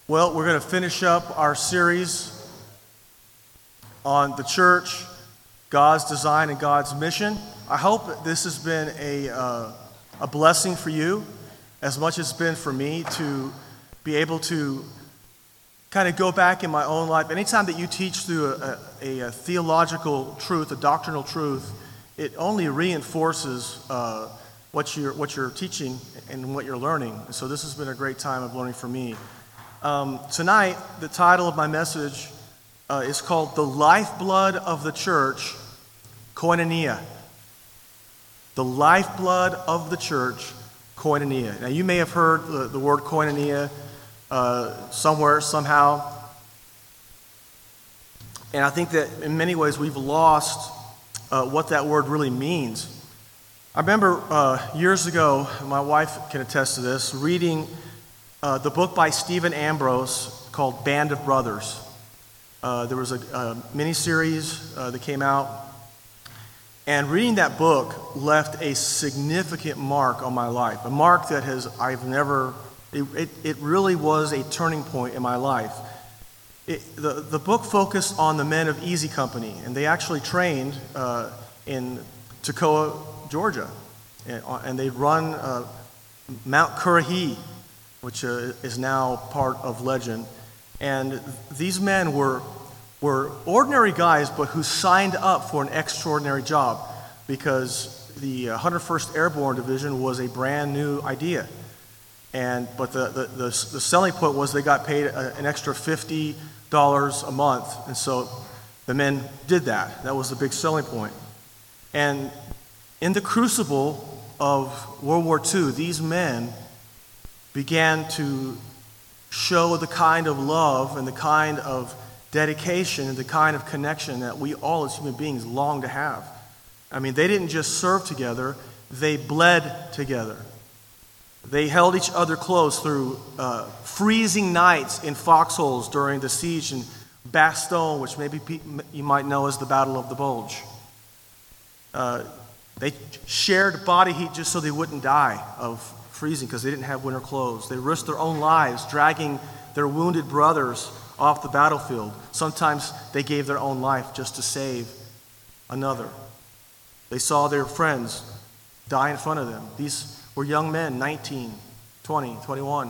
Well, we're going to finish up our series on the church, God's design and God's mission. I hope that this has been a blessing for you as much as it's been for me to be able to kind of go back in my own life. Anytime that you teach through a theological truth, a doctrinal truth, it only reinforces what you're teaching and what you're learning. So this has been a great time of learning for me. Tonight, the title of my message is called The Lifeblood of the Church, Koinonia. The Lifeblood of the Church, Koinonia. Now, you may have heard the word koinonia somewhere, somehow. And I think that in many ways we've lost what that word really means. I remember years ago, my wife can attest to this, reading the book by Stephen Ambrose called Band of Brothers. There was a mini-series that came out, and reading that book left a significant mark on my life, a mark that it really was a turning point in my life. The book focused on the men of Easy Company, and they actually trained in Toccoa, Georgia, and they run Mount Currahee, which is now part of legend. And these men were ordinary guys, but who signed up for an extraordinary job because the 101st Airborne Division was a brand new idea. But the selling point was they got paid an extra $50 a month, and so the men did that. That was the big selling point. And in the crucible of World War II, these men began to show the kind of love and the kind of dedication and the kind of connection that we all as human beings long to have. I mean, they didn't just serve together, they bled together. They held each other close through freezing nights in foxholes during the siege in Bastogne, which maybe you might know as the Battle of the Bulge. They shared body heat just so they wouldn't die of freezing because they didn't have winter clothes. They risked their own lives dragging their wounded brothers off the battlefield. Sometimes they gave their own life just to save another. They saw their friends die in front of them. These were young men, 19, 20, 21.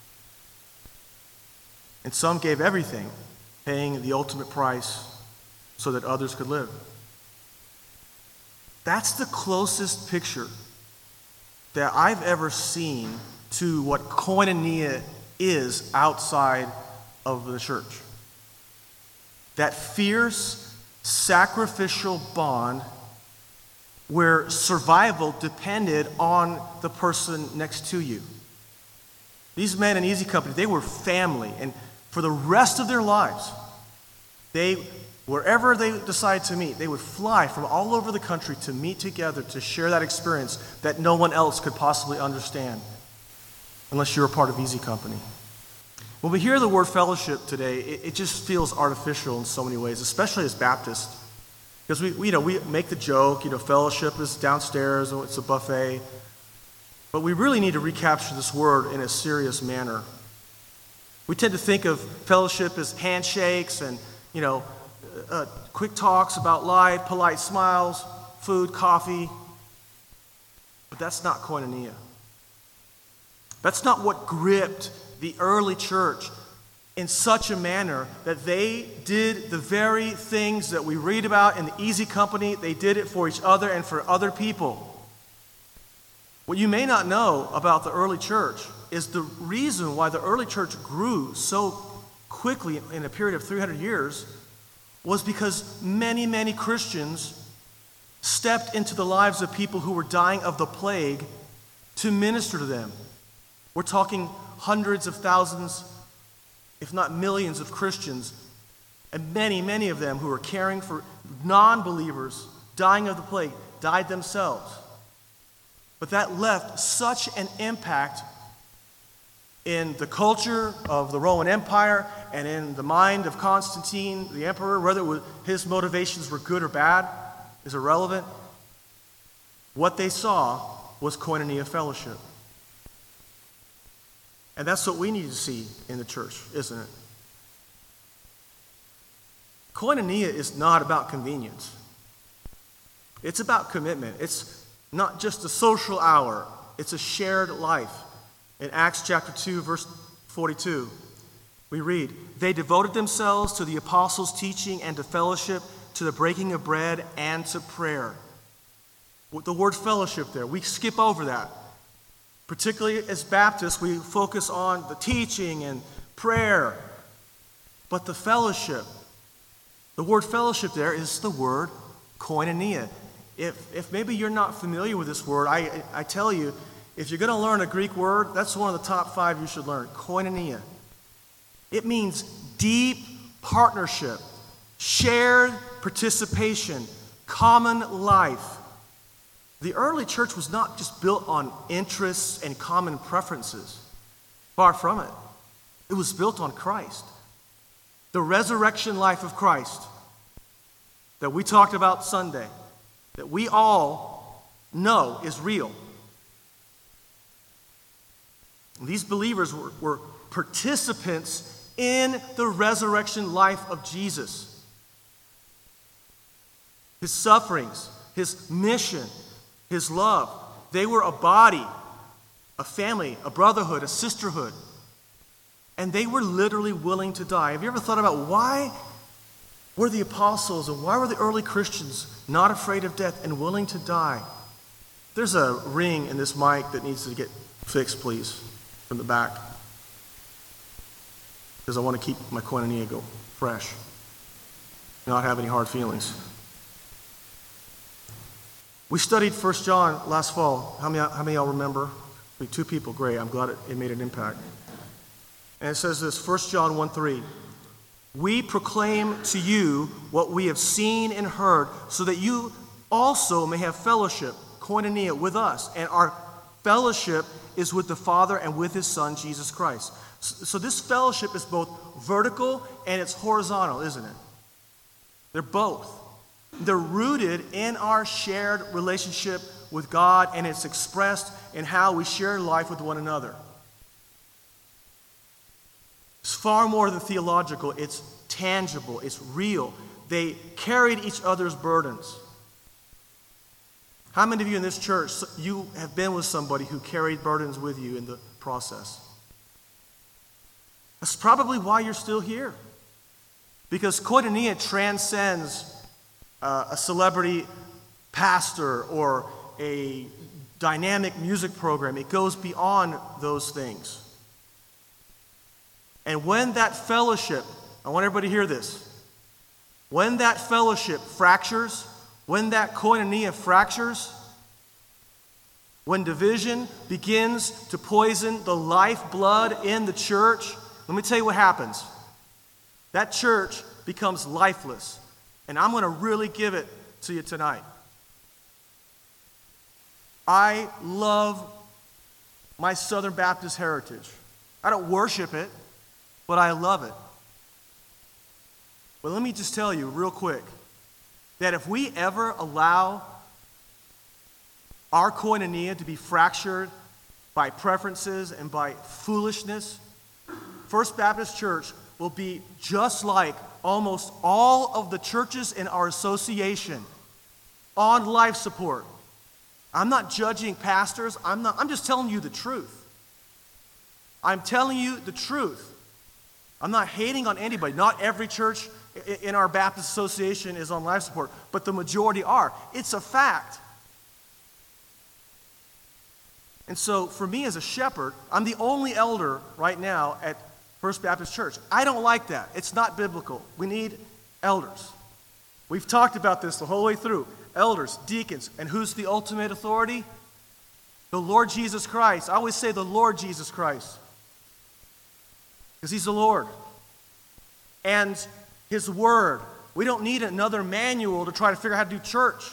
And some gave everything, paying the ultimate price so that others could live. That's the closest picture that I've ever seen to what koinonia is outside of the church. That fierce, sacrificial bond where survival depended on the person next to you. These men in Easy Company, they were family, and for the rest of their lives, wherever they decided to meet, they would fly from all over the country to meet together to share that experience that no one else could possibly understand unless you're a part of Easy Company. When we hear the word fellowship today, it just feels artificial in so many ways, especially as Baptists. Because we make the joke, fellowship is downstairs, it's a buffet. But we really need to recapture this word in a serious manner. We tend to think of fellowship as handshakes and, quick talks about life, polite smiles, food, coffee. But that's not koinonia. That's not what gripped the early church in such a manner that they did the very things that we read about in the Easy Company. They did it for each other and for other people. What you may not know about the early church is the reason why the early church grew so quickly in a period of 300 years was because many, many Christians stepped into the lives of people who were dying of the plague to minister to them. We're talking hundreds of thousands, if not millions of Christians, and many, many of them who were caring for non-believers dying of the plague, died themselves. But that left such an impact in the culture of the Roman Empire and in the mind of Constantine, the emperor, whether his motivations were good or bad is irrelevant. What they saw was koinonia fellowship. And that's what we need to see in the church, isn't it? Koinonia is not about convenience. It's about commitment. It's not just a social hour. It's a shared life. In Acts chapter 2, verse 42, we read, "They devoted themselves to the apostles' teaching and to fellowship, to the breaking of bread and to prayer." With the word fellowship there, we skip over that. Particularly as Baptists, we focus on the teaching and prayer. But the fellowship, the word fellowship there is the word koinonia. If maybe you're not familiar with this word, I tell you, if you're going to learn a Greek word, that's one of the top 5 you should learn, koinonia. It means deep partnership, shared participation, common life. The early church was not just built on interests and common preferences. Far from it. It was built on Christ. The resurrection life of Christ that we talked about Sunday, that we all know is real. And these believers were participants in the resurrection life of Jesus. His sufferings, his mission, his love. They were a body, a family, a brotherhood, a sisterhood. And they were literally willing to die. Have you ever thought about why were the apostles and why were the early Christians not afraid of death and willing to die? There's a ring in this mic that needs to get fixed, please, from the back. Because I want to keep my koinonia go fresh. Not have any hard feelings. We studied 1 John last fall. How many of y'all remember? 2 people, great. I'm glad it made an impact. And it says this, 1 John 1:3. "We proclaim to you what we have seen and heard, so that you also may have fellowship, koinonia, with us. And our fellowship is with the Father and with his Son, Jesus Christ." So this fellowship is both vertical and it's horizontal, isn't it? They're both. They're rooted in our shared relationship with God, and it's expressed in how we share life with one another. It's far more than theological. It's tangible. It's real. They carried each other's burdens. How many of you in this church, you have been with somebody who carried burdens with you in the process? That's probably why you're still here. Because koinonia transcends a celebrity pastor or a dynamic music program. It goes beyond those things. And when that fellowship, I want everybody to hear this, when that fellowship fractures, when that koinonia fractures, when division begins to poison the lifeblood in the church, let me tell you what happens. That church becomes lifeless. And I'm going to really give it to you tonight. I love my Southern Baptist heritage. I don't worship it, but I love it. But let me just tell you real quick that if we ever allow our koinonia to be fractured by preferences and by foolishness, First Baptist Church will be just like almost all of the churches in our association on life support. I'm not judging pastors. I'm just telling you the truth. I'm telling you the truth. I'm not hating on anybody. Not every church in our Baptist association is on life support, but the majority are. It's a fact. And so for me as a shepherd, I'm the only elder right now at First Baptist Church. I don't like that. It's not biblical. We need elders. We've talked about this the whole way through. Elders, deacons, and who's the ultimate authority? The Lord Jesus Christ. I always say the Lord Jesus Christ, because he's the Lord. And his word. We don't need another manual to try to figure out how to do church.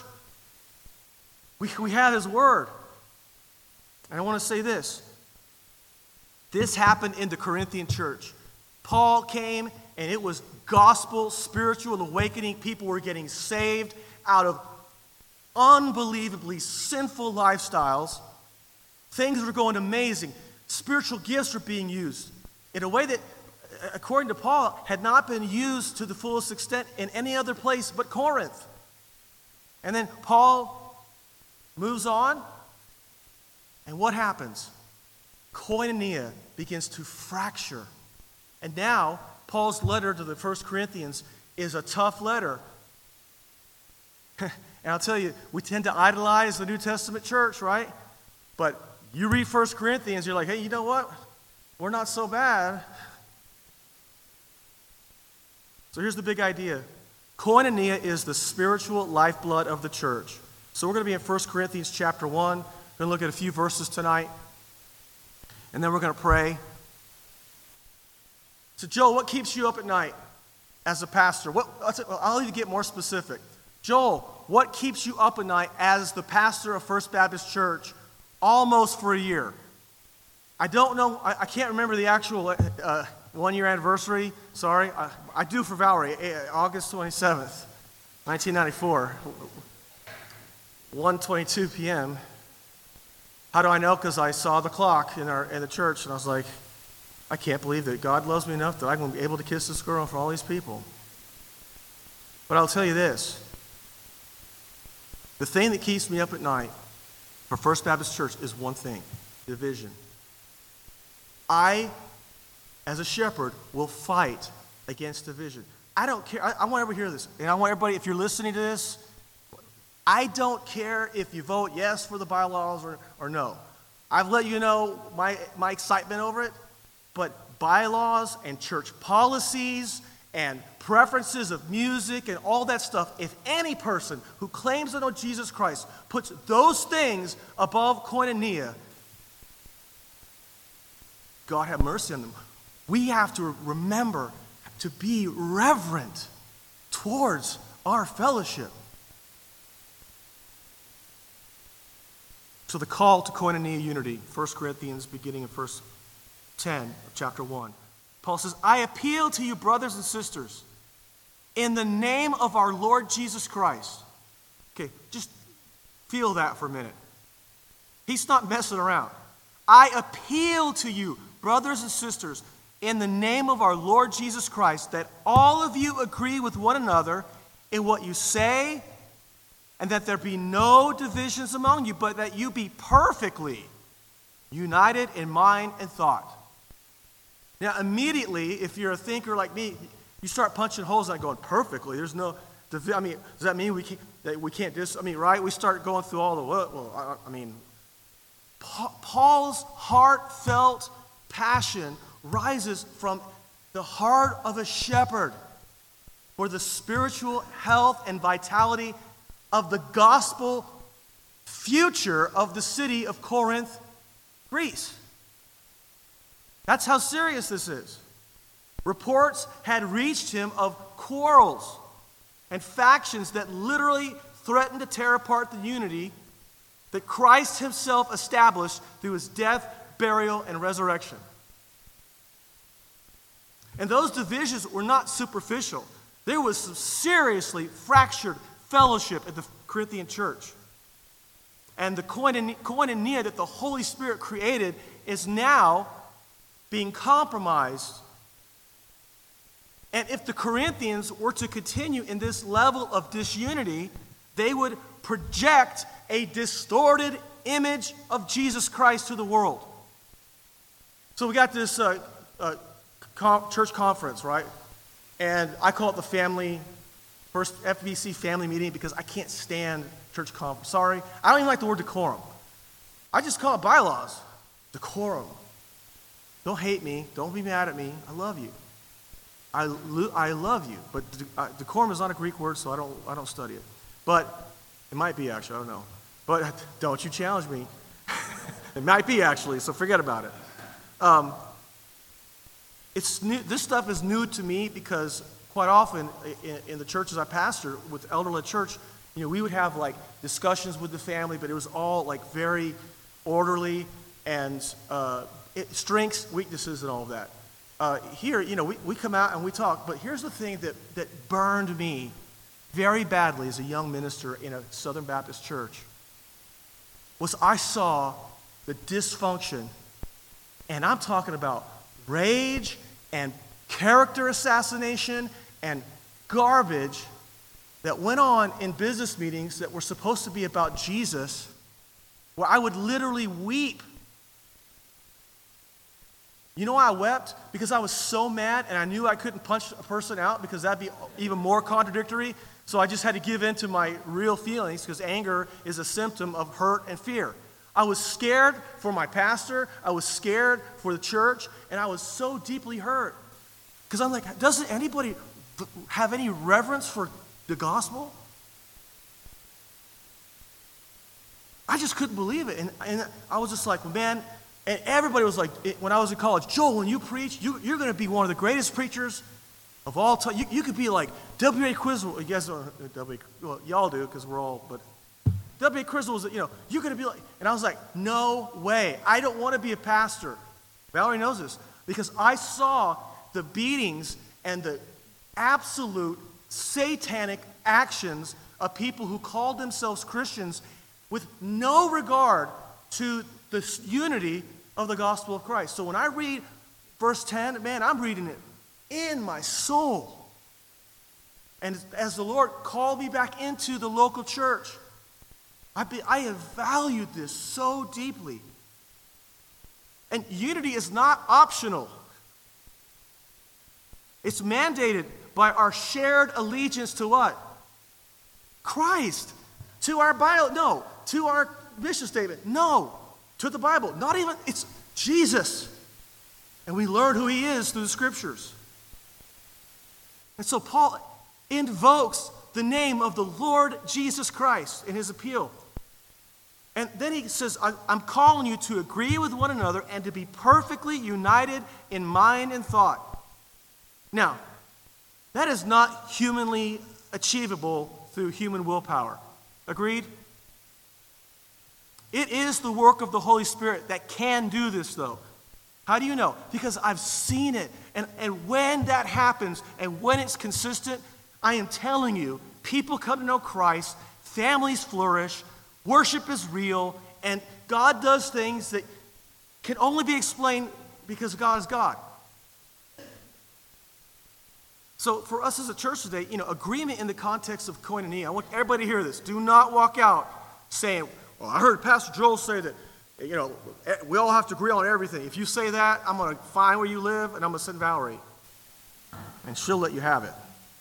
We have his word. And I want to say this. This happened in the Corinthian church. Paul came, and it was gospel, spiritual awakening. People were getting saved out of unbelievably sinful lifestyles. Things were going amazing. spiritual gifts were being used in a way that, according to Paul, had not been used to the fullest extent in any other place but Corinth. And then Paul moves on, and what happens? Koinonia begins to fracture. And now, Paul's letter to the 1 Corinthians is a tough letter. And I'll tell you, we tend to idolize the New Testament church, right? But you read 1 Corinthians, you're like, hey, you know what? We're not so bad. So here's the big idea. Koinonia is the spiritual lifeblood of the church. So we're going to be in 1 Corinthians chapter 1. We're going to look at a few verses tonight. And then we're going to pray. So Joel, what keeps you up at night as a pastor? I'll even get more specific. Joel, what keeps you up at night as the pastor of First Baptist Church almost for a year? I don't know. I can't remember the actual one-year anniversary. Sorry. I do for Valerie. August 27th, 1994, 1:22 p.m. How do I know? Because I saw the clock in the church, and I was like, I can't believe that God loves me enough that I'm going to be able to kiss this girl in front of all these people. But I'll tell you this. The thing that keeps me up at night for First Baptist Church is one thing: division. I, as a shepherd, will fight against division. I don't care. I want everybody to hear this. And I want everybody, if you're listening to this, I don't care if you vote yes for the bylaws or no. I've let you know my excitement over it. But bylaws and church policies and preferences of music and all that stuff, if any person who claims to know Jesus Christ puts those things above koinonia, God have mercy on them. We have to remember to be reverent towards our fellowship. So the call to koinonia unity, 1 Corinthians beginning in verse 10 of chapter 1. Paul says, I appeal to you, brothers and sisters, in the name of our Lord Jesus Christ. Okay, just feel that for a minute. He's not messing around. I appeal to you, brothers and sisters, in the name of our Lord Jesus Christ, that all of you agree with one another in what you say, and that there be no divisions among you, but that you be perfectly united in mind and thought. Now, immediately, if you're a thinker like me, you start punching holes in it going, perfectly. There's no, does that mean we can't right? We start going through all the, Paul's heartfelt passion rises from the heart of a shepherd for the spiritual health and vitality of the gospel future of the city of Corinth, Greece. That's how serious this is. Reports had reached him of quarrels and factions that literally threatened to tear apart the unity that Christ himself established through his death, burial, and resurrection. And those divisions were not superficial. There was some seriously fractured fellowship at the Corinthian church. And the koinonia that the Holy Spirit created is now being compromised. And if the Corinthians were to continue in this level of disunity, they would project a distorted image of Jesus Christ to the world. So we got this church conference, right? And I call it the first FBC family meeting because I can't stand church conference. Sorry. I don't even like the word decorum. I just call it bylaws. Decorum. Don't hate me. Don't be mad at me. I love you. I love you. But decorum is not a Greek word, so I don't study it. But it might be actually. I don't know. But don't you challenge me. It might be actually, so forget about it. It's new. This stuff is new to me because quite often in the churches I pastor with elder-led church, we would have like discussions with the family, but it was all like very orderly and strengths, weaknesses, and all of that. Here, we come out and we talk, but here's the thing that burned me very badly as a young minister in a Southern Baptist church was I saw the dysfunction And I'm talking about rage and character assassination and garbage that went on in business meetings that were supposed to be about Jesus, where I would literally weep. You know why I wept? Because I was so mad and I knew I couldn't punch a person out because that'd be even more contradictory. So I just had to give in to my real feelings because anger is a symptom of hurt and fear. I was scared for my pastor. I was scared for the church. And I was so deeply hurt. Because I'm like, doesn't anybody have any reverence for the gospel? I just couldn't believe it. And I was just like, man, and everybody was like, when I was in college, Joel, when you preach, you're going to be one of the greatest preachers of all time. You could be like W.A. Criswell. You guys don't know well, y'all do because we're all, but W.A. Criswell was, you're going to be like, and I was like, no way. I don't want to be a pastor. Valerie knows this because I saw the beatings and the absolute satanic actions of people who called themselves Christians with no regard to the unity of the gospel of Christ. So when I read verse 10, man, I'm reading it in my soul. And as the Lord called me back into the local church, I have valued this so deeply. And unity is not optional. It's mandated by our shared allegiance to what? Christ. To our Bible. No. To our mission statement. No. To the Bible. Not even, it's Jesus. And we learn who he is through the scriptures. And so Paul invokes the name of the Lord Jesus Christ in his appeal. And then he says, I'm calling you to agree with one another and to be perfectly united in mind and thought. Now, that is not humanly achievable through human willpower. Agreed? It is the work of the Holy Spirit that can do this, though. How do you know? Because I've seen it. And when that happens and when it's consistent, I am telling you, people come to know Christ, families flourish, worship is real, and God does things that can only be explained because God is God. So for us as a church today, agreement in the context of koinonia, I want everybody to hear this. Do not walk out saying, well, I heard Pastor Joel say that, we all have to agree on everything. If you say that, I'm going to find where you live and I'm going to send Valerie. And she'll let you have it.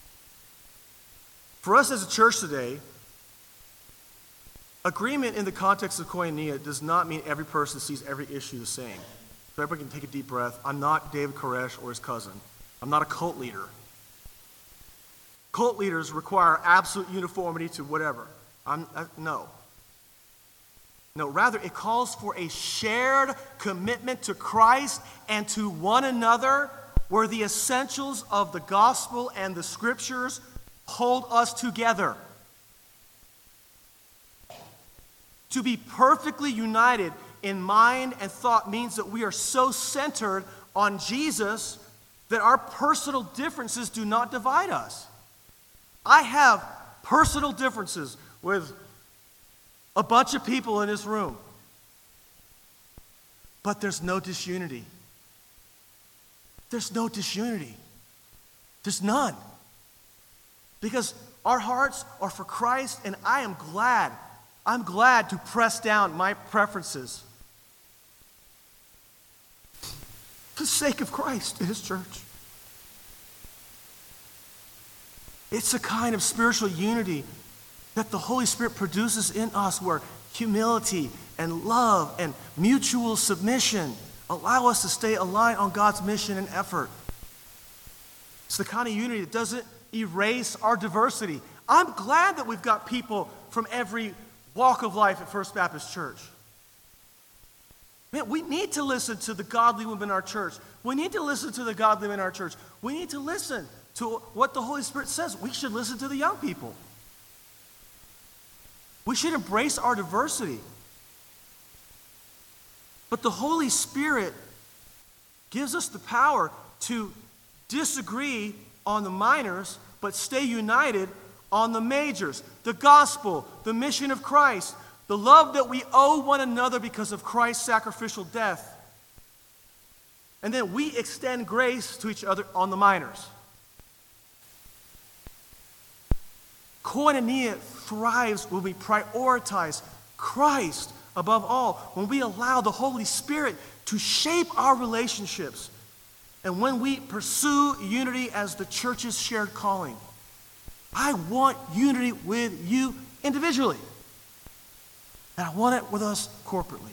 For us as a church today, agreement in the context of koinonia does not mean every person sees every issue the same. So everybody can take a deep breath. I'm not David Koresh or his cousin. I'm not a cult leader. Cult leaders require absolute uniformity to whatever. No. No, rather it calls for a shared commitment to Christ and to one another where the essentials of the gospel and the scriptures hold us together. To be perfectly united in mind and thought means that we are so centered on Jesus that our personal differences do not divide us. I have personal differences with a bunch of people in this room, but there's no disunity. There's no disunity. There's none. Because our hearts are for Christ, and I'm glad to press down my preferences for the sake of Christ and his church. It's a kind of spiritual unity that the Holy Spirit produces in us where humility and love and mutual submission allow us to stay aligned on God's mission and effort. It's the kind of unity that doesn't erase our diversity. I'm glad that we've got people from every walk of life at First Baptist Church. Man, we need to listen to the godly women in our church. We need to listen to the godly men in our church. We need to listen to what the Holy Spirit says. We should listen to the young people. We should embrace our diversity. But the Holy Spirit gives us the power to disagree on the minors, but stay united on the majors. The gospel, the mission of Christ, the love that we owe one another because of Christ's sacrificial death. And then we extend grace to each other on the minors. Koinonia thrives when we prioritize Christ above all, when we allow the Holy Spirit to shape our relationships, and when we pursue unity as the church's shared calling. I want unity with you individually, and I want it with us corporately.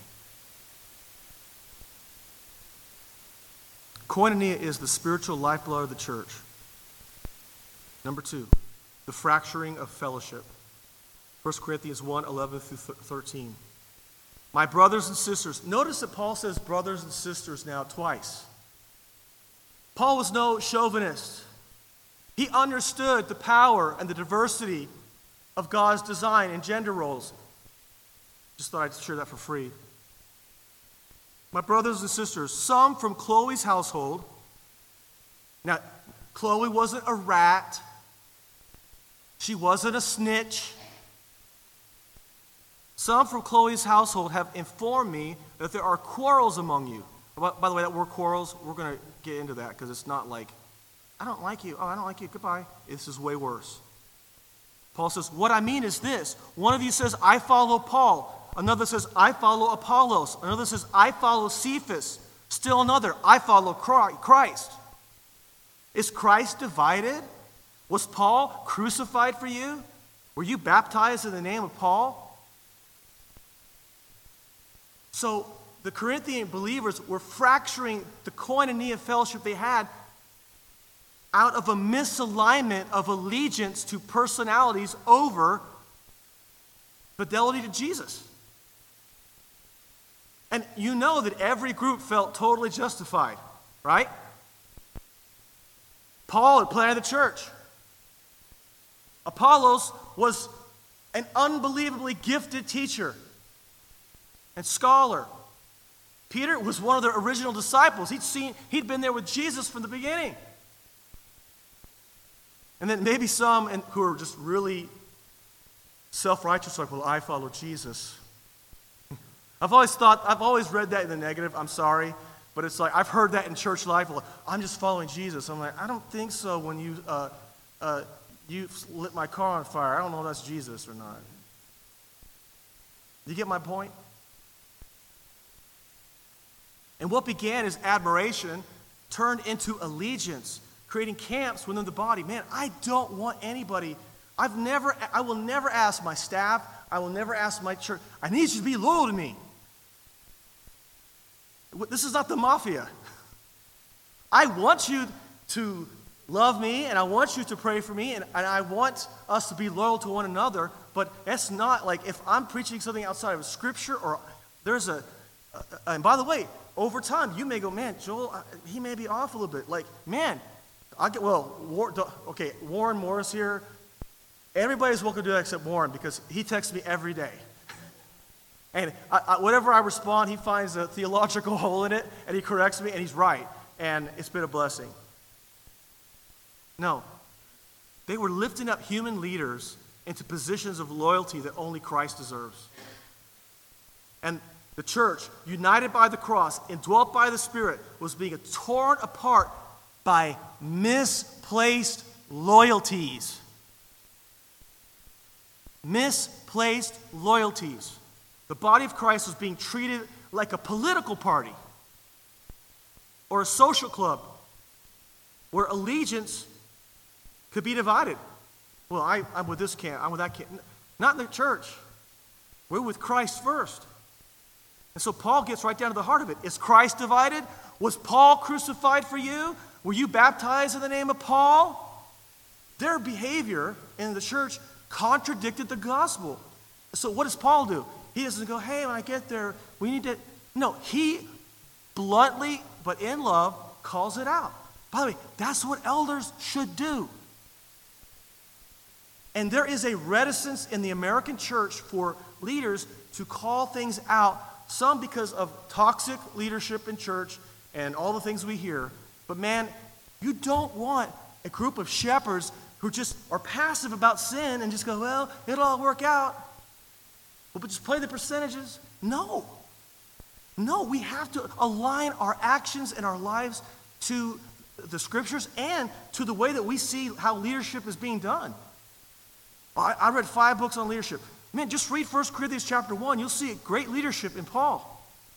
Koinonia is the spiritual lifeblood of the church. Number 2, the fracturing of fellowship. 1 Corinthians 1, 11 through 13. My brothers and sisters. Notice that Paul says brothers and sisters now twice. Paul was no chauvinist. He understood the power and the diversity of God's design and gender roles. Just thought I'd share that for free. My brothers and sisters, some from Chloe's household. Now, Chloe wasn't a rat. She wasn't a snitch. Some from Chloe's household have informed me that there are quarrels among you. By the way, that word quarrels, we're going to get into that because it's not like, I don't like you. Oh, I don't like you. Goodbye. This is way worse. Paul says, what I mean is this. One of you says, I follow Paul. Another says, I follow Apollos. Another says, I follow Cephas. Still another, I follow Christ. Is Christ divided? Was Paul crucified for you? Were you baptized in the name of Paul? So the Corinthian believers were fracturing the koinonia fellowship they had out of a misalignment of allegiance to personalities over fidelity to Jesus. And you know that every group felt totally justified, right? Paul had planted the church. Apollos was an unbelievably gifted teacher and scholar. Peter was one of the original disciples. He'd been there with Jesus from the beginning. And then maybe some who are just really self-righteous, like, well, I follow Jesus. I've always read that in the negative. I'm sorry, but it's like I've heard that in church life. Like, I'm just following Jesus. I'm like, I don't think so. When you lit my car on fire, I don't know if that's Jesus or not. You get my point? And what began as admiration turned into allegiance, creating camps within the body. Man, I don't want anybody. I will never ask my staff. I will never ask my church. I need you to be loyal to me. This is not the mafia. I want you to love me, and I want you to pray for me, and I want us to be loyal to one another, but that's not like if I'm preaching something outside of Scripture or there's and by the way, over time, you may go, man, Joel, he may be off a little bit. Like, man, Warren Morris here. Everybody's welcome to do that except Warren because he texts me every day. And whatever I respond, he finds a theological hole in it, and he corrects me, and he's right. And it's been a blessing. No. They were lifting up human leaders into positions of loyalty that only Christ deserves. And the church, united by the cross, indwelt by the Spirit, was being torn apart by misplaced loyalties. Misplaced loyalties. The body of Christ was being treated like a political party or a social club where allegiance could be divided. Well, I'm with this camp, I'm with that camp. Not in the church. We're with Christ first. And so Paul gets right down to the heart of it. Is Christ divided? Was Paul crucified for you? Were you baptized in the name of Paul? Their behavior in the church contradicted the gospel. So what does Paul do? He doesn't go, hey, when I get there, we need to... No, he bluntly, but in love, calls it out. By the way, that's what elders should do. And there is a reticence in the American church for leaders to call things out, some because of toxic leadership in church and all the things we hear. But man, you don't want a group of shepherds who just are passive about sin and just go, well, it'll all work out. But just play the percentages. No. No, we have to align our actions and our lives to the Scriptures and to the way that we see how leadership is being done. I read 5 books on leadership. Man, just read 1 Corinthians chapter 1. You'll see great leadership in Paul.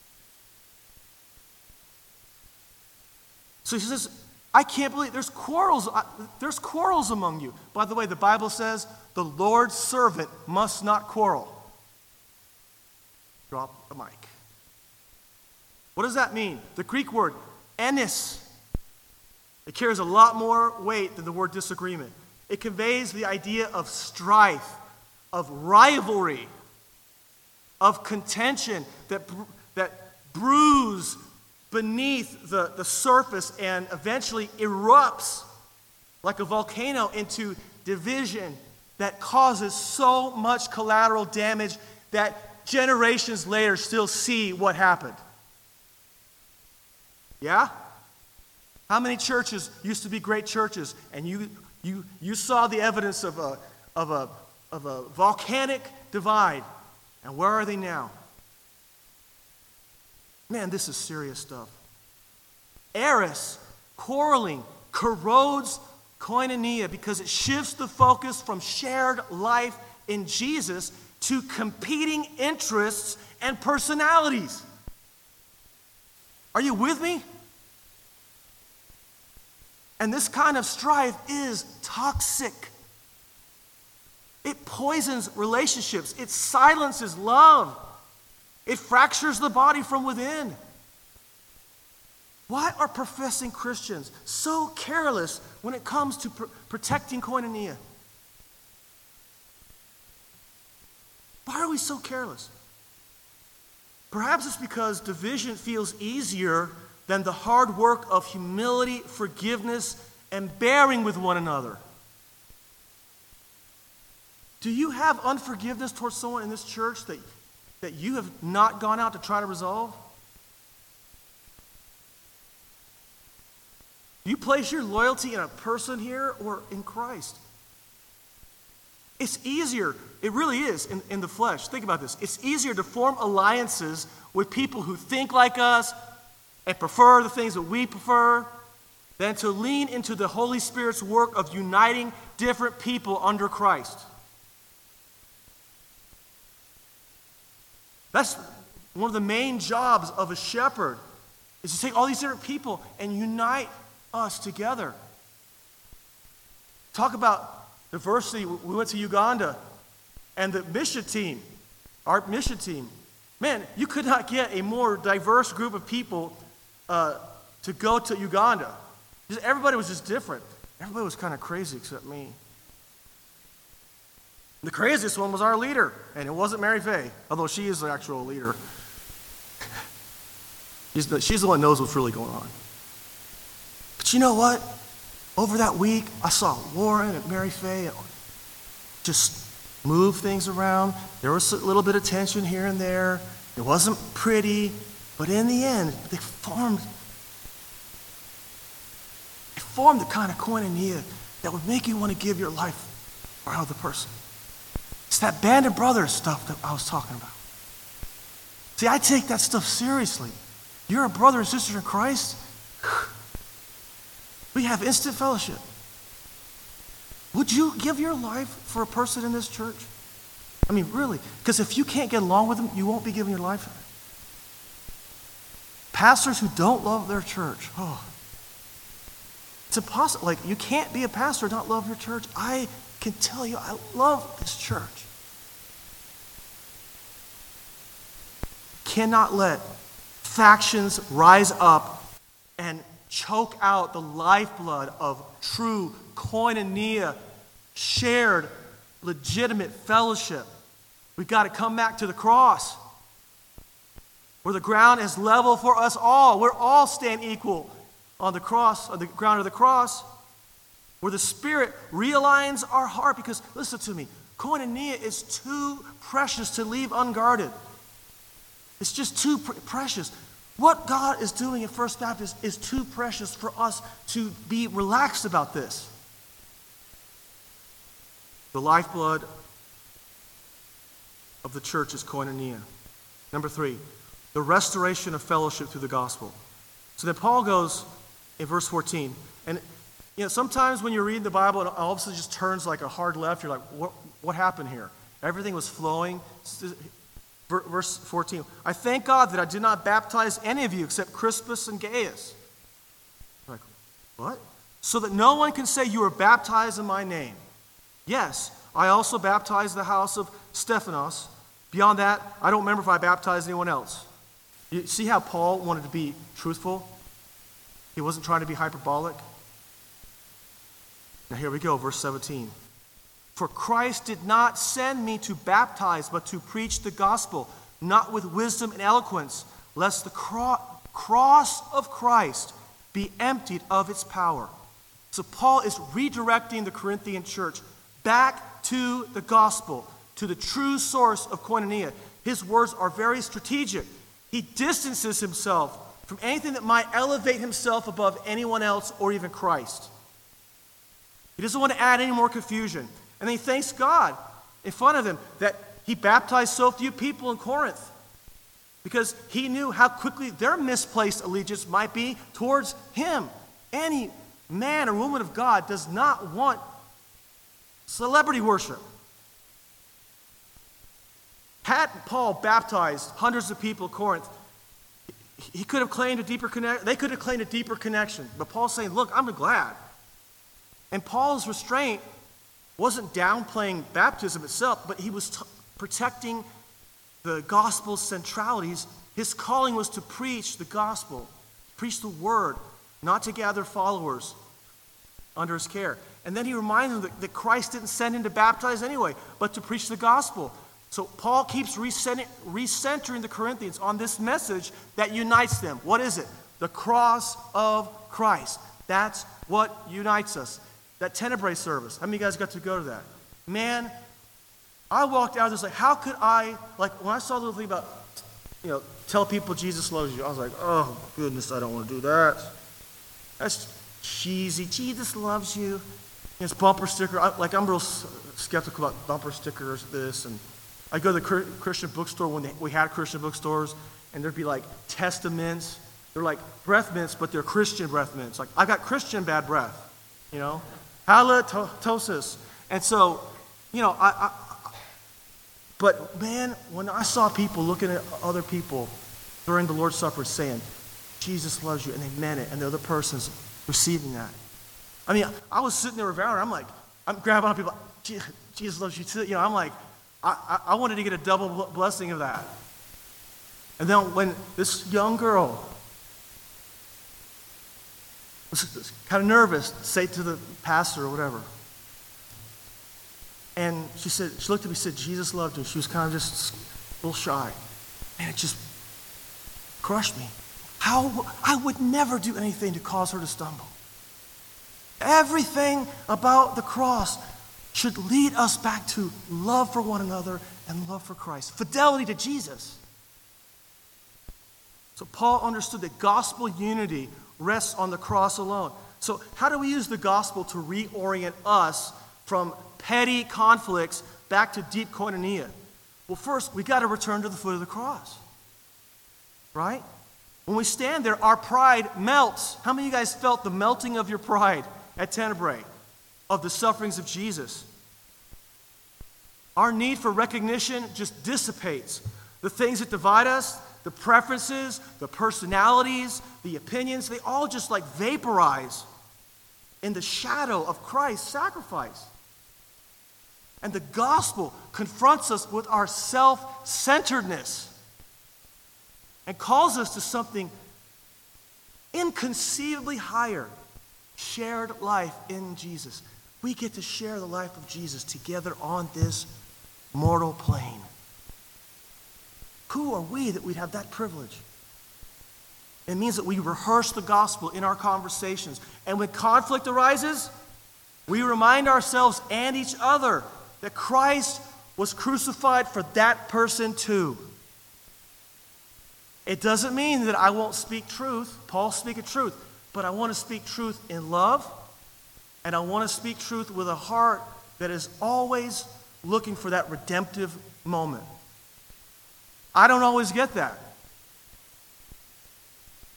So he says, I can't believe there's quarrels. There's quarrels among you. By the way, the Bible says the Lord's servant must not quarrel. Drop the mic. What does that mean? The Greek word, ennis. It carries a lot more weight than the word disagreement. It conveys the idea of strife, of rivalry, of contention that brews beneath the surface and eventually erupts like a volcano into division that causes so much collateral damage that generations later still see what happened. Yeah? How many churches used to be great churches and you saw the evidence of a volcanic divide, and where are they now? Man, this is serious stuff. Eris, quarreling, corrodes koinonia because it shifts the focus from shared life in Jesus to competing interests and personalities. Are you with me? And this kind of strife is toxic. It poisons relationships. It silences love. It fractures the body from within. Why are professing Christians so careless when it comes to protecting koinonia? Why are we so careless? Perhaps it's because division feels easier than the hard work of humility, forgiveness, and bearing with one another. Do you have unforgiveness towards someone in this church that you have not gone out to try to resolve? Do you place your loyalty in a person here or in Christ? It's easier, it really is, in the flesh. Think about this. It's easier to form alliances with people who think like us and prefer the things that we prefer than to lean into the Holy Spirit's work of uniting different people under Christ. That's one of the main jobs of a shepherd, is to take all these different people and unite us together. Talk about diversity. We went to Uganda, and the mission team, our mission team, man, you could not get a more diverse group of people to go to Uganda. Everybody was just different. Everybody was kind of crazy except me. The craziest one was our leader, and it wasn't Mary Faye, although she is the actual leader. She's the one who knows what's really going on. But you know what? Over that week, I saw Lauren and Mary Faye just move things around. There was a little bit of tension here and there. It wasn't pretty, but in the end, they formed the kind of koinonia that would make you want to give your life for another person. It's that band of brothers stuff that I was talking about. See, I take that stuff seriously. You're a brother and sister in Christ. We have instant fellowship. Would you give your life for a person in this church? I mean, really. Because if you can't get along with them, you won't be giving your life. Pastors who don't love their church, it's impossible. Like, you can't be a pastor and not love your church. I can tell you, I love this church. Cannot let factions rise up and choke out the lifeblood of true koinonia, shared, legitimate fellowship. We've got to come back to the cross, where the ground is level for us all. We're all stand equal on the cross, on the ground of the cross, where the Spirit realigns our heart. Because, listen to me, koinonia is too precious to leave unguarded. It's just too precious. What God is doing at First Baptist is too precious for us to be relaxed about this. The lifeblood of the church is koinonia. Number 3, the restoration of fellowship through the gospel. So then Paul goes in verse 14, and sometimes when you're reading the Bible, it all of a sudden just turns like a hard left. You're like, what happened here? Everything was flowing. Verse 14, I thank God that I did not baptize any of you except Crispus and Gaius. Like, what? So that no one can say you were baptized in my name. Yes, I also baptized the house of Stephanos. Beyond that, I don't remember if I baptized anyone else. You see how Paul wanted to be truthful? He wasn't trying to be hyperbolic. Now here we go, verse 17. For Christ did not send me to baptize, but to preach the gospel, not with wisdom and eloquence, lest the cross of Christ be emptied of its power. So Paul is redirecting the Corinthian church back to the gospel, to the true source of koinonia. His words are very strategic. He distances himself from anything that might elevate himself above anyone else or even Christ. He doesn't want to add any more confusion. And then he thanks God in front of them that he baptized so few people in Corinth, because he knew how quickly their misplaced allegiance might be towards him. Any man or woman of God does not want celebrity worship. Had Paul baptized hundreds of people in Corinth, he could have claimed a deeper connection. They could have claimed a deeper connection. But Paul's saying, look, I'm glad. And Paul's restraint wasn't downplaying baptism itself, but he was protecting the gospel's centralities. His calling was to preach the gospel, preach the word, not to gather followers under his care. And then he reminded them that Christ didn't send him to baptize anyway, but to preach the gospel. So Paul keeps recentering the Corinthians on this message that unites them. What is it? The cross of Christ. That's what unites us. That Tenebrae service. How many of you guys got to go to that? Man, I walked out of this like, how could I, like when I saw the little thing about, tell people Jesus loves you, I was like, oh goodness, I don't want to do that. That's cheesy. Jesus loves you. It's bumper sticker. I'm real skeptical about bumper stickers, this, and I go to the Christian bookstore when we had Christian bookstores, and there'd be like testaments. They're like breath mints, but they're Christian breath mints. Like, I got Christian bad breath, halitosis. And so, but man, when I saw people looking at other people during the Lord's Supper saying, Jesus loves you, and they meant it, and the other person's receiving that. I mean, I was sitting there with Valerie, I'm grabbing on people, Jesus loves you too. I'm like, I wanted to get a double blessing of that. And then when this young girl was kind of nervous to say to the pastor or whatever, and she looked at me and said, Jesus loved you. She was kind of just a little shy. And it just crushed me. I would never do anything to cause her to stumble. Everything about the cross should lead us back to love for one another and love for Christ. Fidelity to Jesus. So Paul understood that gospel unity rests on the cross alone. So how do we use the gospel to reorient us from petty conflicts back to deep koinonia? Well, first, we got to return to the foot of the cross. Right? When we stand there, our pride melts. How many of you guys felt the melting of your pride at Tenebrae of the sufferings of Jesus? Our need for recognition just dissipates. The things that divide us, the preferences, the personalities, the opinions, they all just like vaporize in the shadow of Christ's sacrifice. And the gospel confronts us with our self-centeredness and calls us to something inconceivably higher, shared life in Jesus. We get to share the life of Jesus together on this mortal plane. Who are we that we'd have that privilege? It means that we rehearse the gospel in our conversations. And when conflict arises, we remind ourselves and each other that Christ was crucified for that person too. It doesn't mean that I won't speak truth. Paul's speaking truth. But I want to speak truth in love, and I want to speak truth with a heart that is always looking for that redemptive moment. I don't always get that.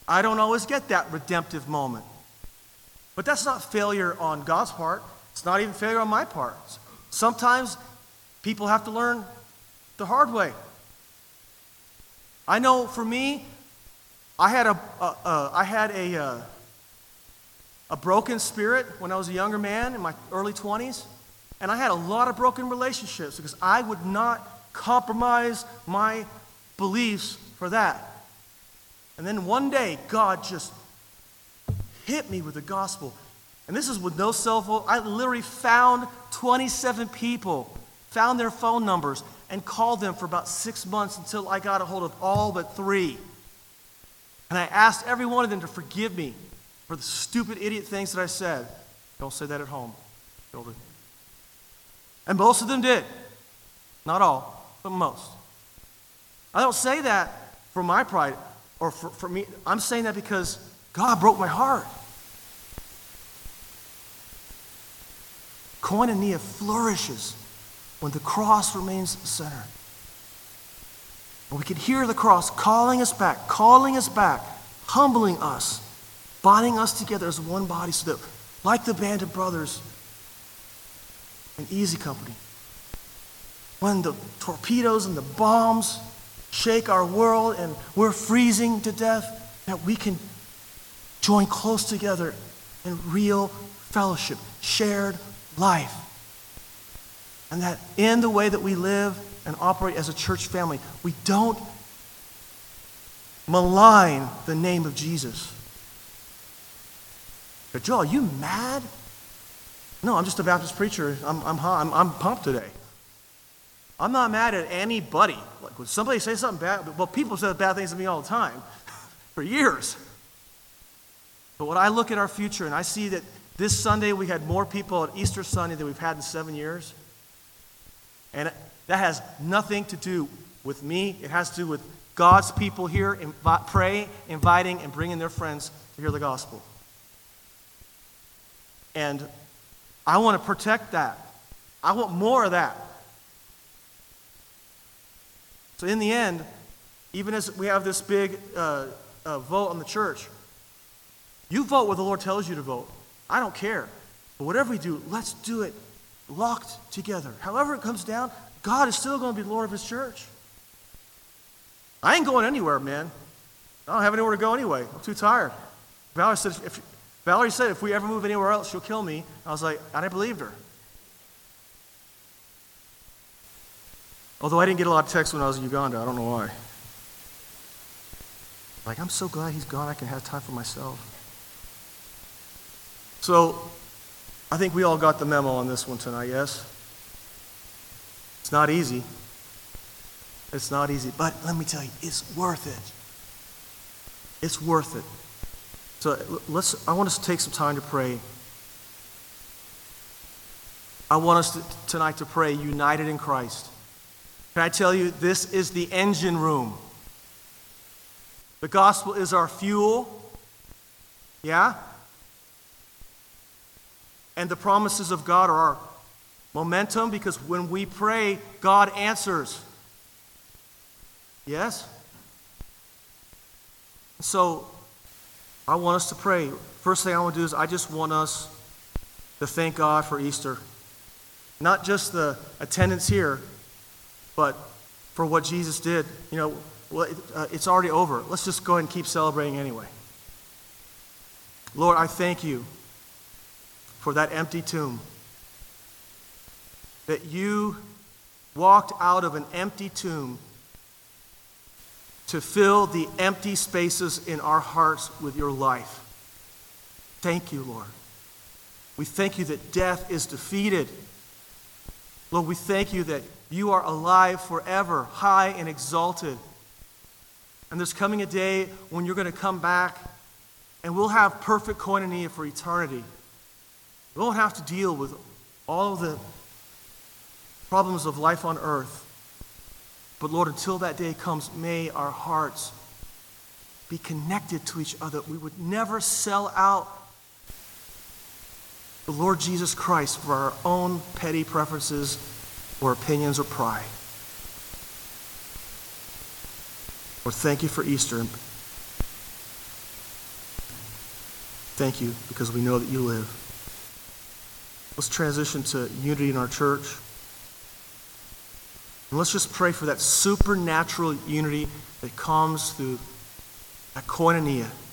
I don't always get that redemptive moment. But that's not failure on God's part. It's not even failure on my part. Sometimes people have to learn the hard way. I know for me, I had a broken spirit when I was a younger man in my early 20s, and I had a lot of broken relationships because I would not compromise my beliefs for that. And then one day, God just hit me with the gospel. And this is with no cell phone. I literally found 27 people, found their phone numbers, and called them for about 6 months until I got a hold of all but 3. And I asked every one of them to forgive me for the stupid idiot things that I said. Don't say that at home, children. And most of them did. Not all, but most. I don't say that for my pride or for me. I'm saying that because God broke my heart. Koinonia flourishes when the cross remains the center. When we can hear the cross calling us back, humbling us, bonding us together as one body so that, like the band of brothers in Easy Company, when the torpedoes and the bombs shake our world and we're freezing to death, that we can join close together in real fellowship, shared life. And that in the way that we live and operate as a church family, we don't malign the name of Jesus. But Joel, are you mad? No, I'm just a Baptist preacher. I'm pumped today. I'm not mad at anybody. Like when somebody says something bad, well, people say bad things to me all the time, for years. But when I look at our future and I see that this Sunday we had more people at Easter Sunday than we've had in 7 years, and that has nothing to do with me. It has to do with God's people here praying, inviting, and bringing their friends to hear the gospel. And I want to protect that. I want more of that. So in the end, even as we have this big vote on the church, you vote what the Lord tells you to vote. I don't care. But whatever we do, let's do it locked together. However it comes down, God is still going to be Lord of his church. I ain't going anywhere, man. I don't have anywhere to go anyway. I'm too tired. Valerie said if we ever move anywhere else, she'll kill me. I was like, and I believed her. Although I didn't get a lot of texts when I was in Uganda. I don't know why. Like, I'm so glad he's gone. I can have time for myself. So, I think we all got the memo on this one tonight, yes? It's not easy. It's not easy. But let me tell you, it's worth it. It's worth it. So I want us to take some time to pray. I want us tonight to pray united in Christ. Can I tell you, this is the engine room. The gospel is our fuel. Yeah? And the promises of God are our momentum, because when we pray, God answers. Yes? So, I want us to pray. First thing I want to do is I just want us to thank God for Easter. Not just the attendance here, but for what Jesus did. You know, it's already over. Let's just go ahead and keep celebrating anyway. Lord, I thank you for that empty tomb. That you walked out of an empty tomb to fill the empty spaces in our hearts with your life. Thank you, Lord. We thank you that death is defeated. Lord, we thank you that you are alive forever, high and exalted. And there's coming a day when you're going to come back and we'll have perfect koinonia for eternity. We won't have to deal with all of the problems of life on earth. But Lord, until that day comes, may our hearts be connected to each other. We would never sell out the Lord Jesus Christ for our own petty preferences or opinions or pride. Lord, thank you for Easter. Thank you because we know that you live. Let's transition to unity in our church. And let's just pray for that supernatural unity that comes through that koinonia,